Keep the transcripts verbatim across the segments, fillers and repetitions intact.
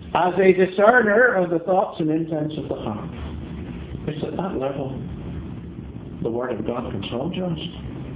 as a discerner of the thoughts and intents of the heart. It's at that level the Word of God comes home to us,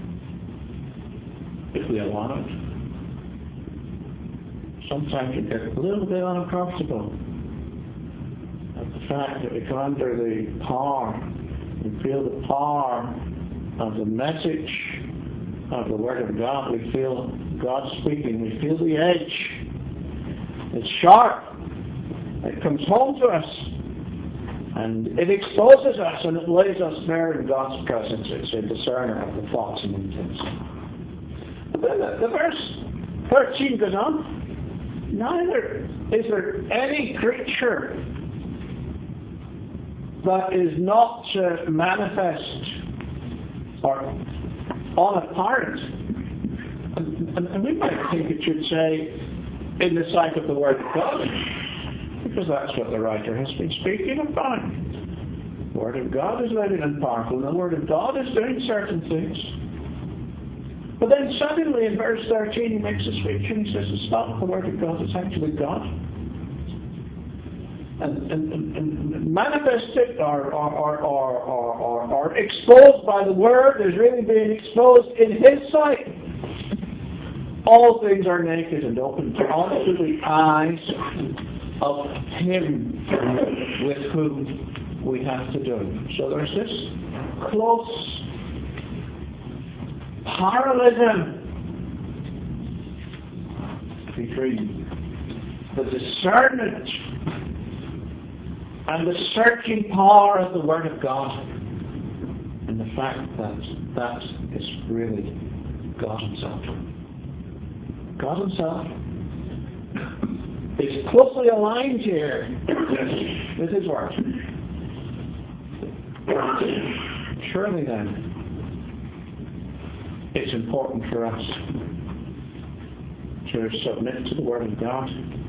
if we allow it. Sometimes we get a little bit uncomfortable at the fact that we come under the power, we feel the power of the message of the Word of God. We feel God speaking. We feel the edge. It's sharp. It comes home to us. And it exposes us and it lays us bare in God's presence. It's a discerner of the thoughts and intents. But then the, the verse thirteen goes on. Neither is there any creature that is not uh, manifest or unapparent. And, and, and we might think it should say, in the sight of the Word of God, because that's what the writer has been speaking about. The Word of God is living and powerful, and the Word of God is doing certain things. But then suddenly in verse thirteen he makes a switch and he says it's not the Word of God, it's actually God. And, and, and, and manifested or, or, or, or, or, or exposed by the Word is really being exposed in His sight. All things are naked and open unto the eyes of Him with whom we have to do. So there's this close parallelism between the discernment and the searching power of the Word of God and the fact that that is really God Himself. God Himself is closely aligned here with His Word. Surely then, it's important for us to submit to the Word of God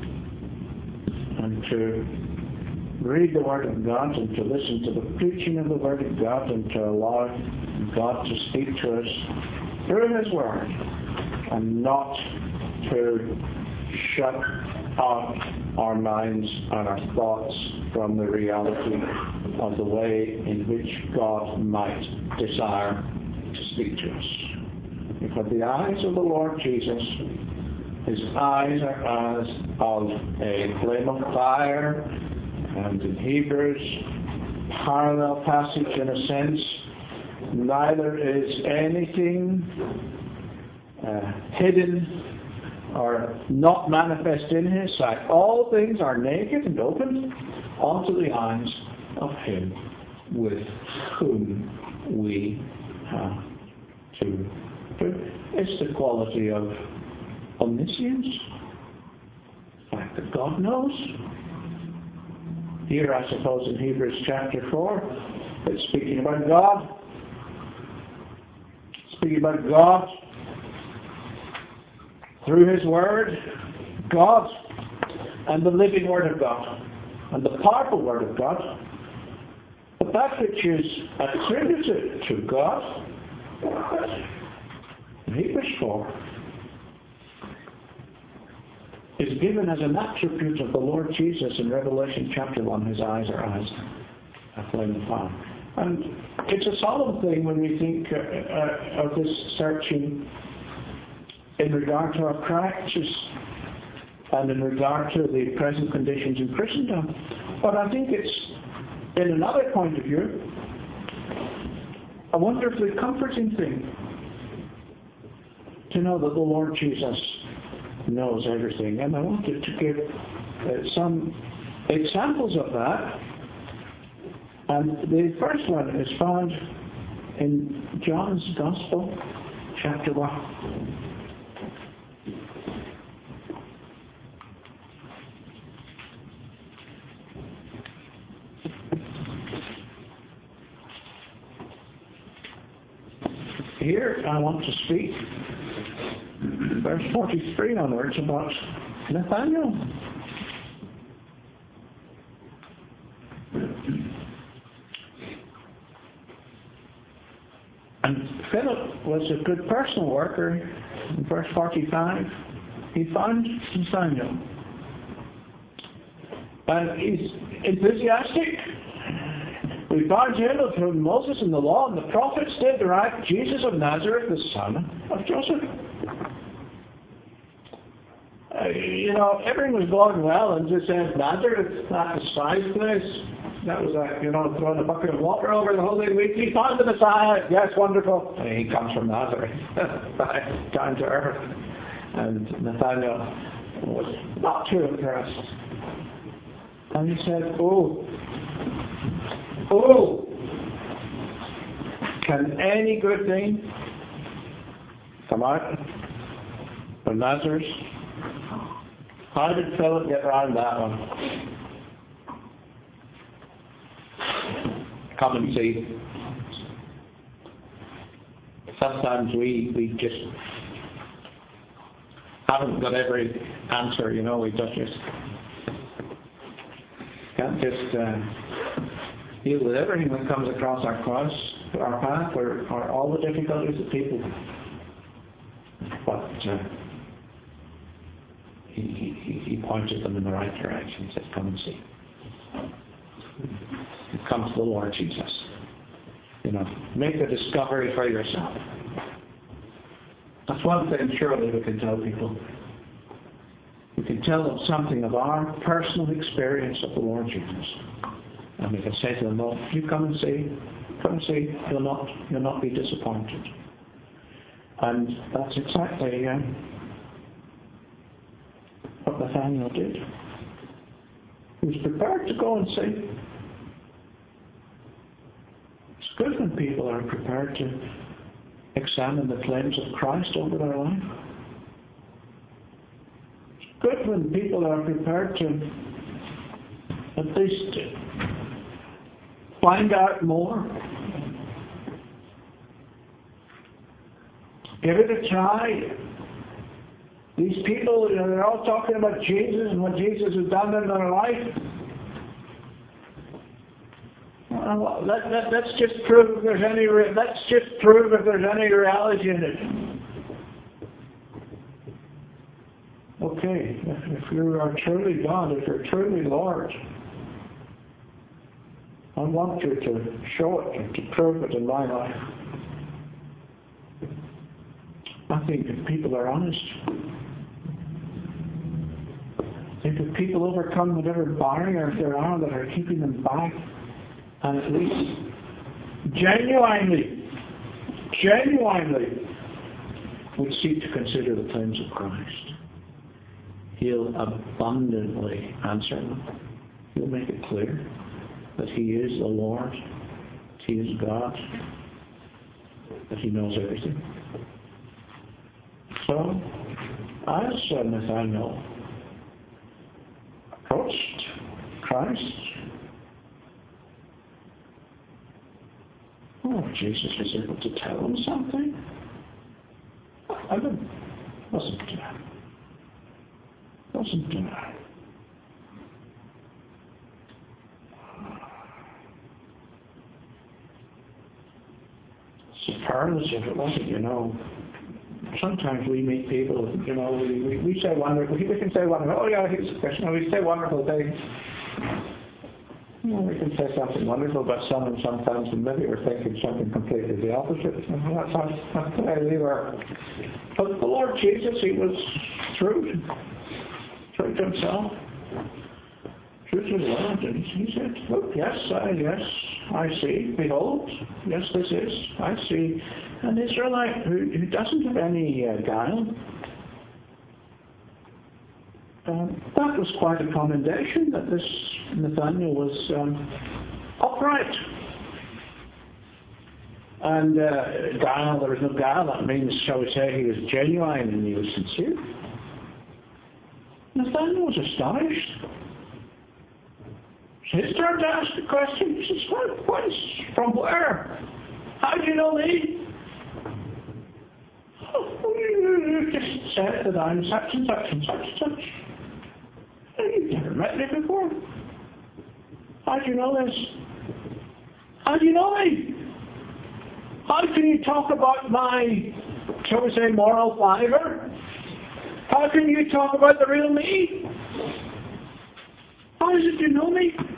and to read the Word of God and to listen to the preaching of the Word of God and to allow God to speak to us through His Word and not to shut out our minds and our thoughts from the reality of the way in which God might desire to speak to us. Because the eyes of the Lord Jesus, His eyes are eyes of a flame of fire, and in Hebrews, parallel passage in a sense, neither is anything uh, hidden or not manifest in His sight. All things are naked and open unto the eyes of Him with whom we have to do. It's the quality of omniscience, the fact that God knows. Here, I suppose, in Hebrews chapter four, it's speaking about God. Speaking about God through His Word, God, and the living Word of God, and the powerful Word of God. But that which is attributed to God, in Hebrews four, is given as an attribute of the Lord Jesus in Revelation chapter one. His eyes are eyes of flame and fire. And it's a solemn thing when we think uh, uh, of this searching in regard to our practice and in regard to the present conditions in Christendom. But I think it's, in another point of view, a wonderfully comforting thing to know that the Lord Jesus knows everything. And I wanted to give uh, some examples of that. And the first one is found in John's Gospel, chapter one. Here I want to speak, verse forty-three onwards, about Nathanael. And Philip was a good personal worker. In verse forty-five, he found Nathanael And he's enthusiastic. We found him of whom Moses and the law and the prophets did write, Jesus of Nazareth, the son of Joseph. Uh, you know, everything was going well, and just said Nazareth, that despised place. That was like, you know, throwing a bucket of water over the whole thing. We, we found the Messiah. Yes, wonderful. And he comes from Nazareth, down to earth. And Nathanael was not too impressed. And he said, oh, oh, can any good thing come out from Nazareth? How did Philip get around that one? Come and see. Sometimes we, we just haven't got every answer, you know, we just, just can't just uh, deal with everything that comes across our cross, our path, or, or all the difficulties of people. But uh, he, he, he pointed them in the right direction. He said, come and see. Come to the Lord Jesus. You know, make the discovery for yourself. That's one thing surely we can tell people. We can tell them something of our personal experience of the Lord Jesus. And we can say to them, well, you come and see, come and see, you'll not, you'll not be disappointed. And that's exactly uh, what Nathanael did. He was prepared to go and see. It's good when people are prepared to examine the claims of Christ over their life. It's good when people are prepared to at least find out more. Give it a try. These people, you know, they're all talking about Jesus and what Jesus has done in their life. Well, let, let, let's just prove if there's any. Let's just prove if there's any reality in it. Okay, if, if you are truly God, if you're truly Lord, I want you to show it and to prove it in my life. I think if people are honest, I think if people overcome whatever barriers there are that are keeping them back, and at least genuinely, genuinely would seek to consider the claims of Christ, He'll abundantly answer them. He'll make it clear that He is the Lord, that He is God, that He knows everything. So, as uh, Nathanael approached Christ, oh, Jesus was able to tell him something. I didn't, wasn't uh, wasn't uh, superlative. It wasn't, you know. Sometimes we meet people, you know, we, we, we say wonderful, we can say wonderful, oh yeah, here's a question, we say wonderful things. You know, we can say something wonderful about someone sometimes, and maybe we're thinking something completely the opposite. That's how, that's the way we were. But the Lord Jesus, He was true, true to Himself, true to the Lord, and He said, look, yes, I, yes, I see, behold, yes, this is, I see an Israelite who, who doesn't have any uh, guile. Uh, that was quite a commendation, that this Nathanael was um, upright. And uh, guile, there was no guile. That means, shall we say, he was genuine and he was sincere. Nathanael was astonished. It's his turn to ask the question. He says, what, what is, from where? How do you know me? Oh, you just said that I'm such and such and such and such. You've never met me before. How do you know this? How do you know me? How can you talk about my, shall we say, moral fibre? How can you talk about the real me? How is it you know me?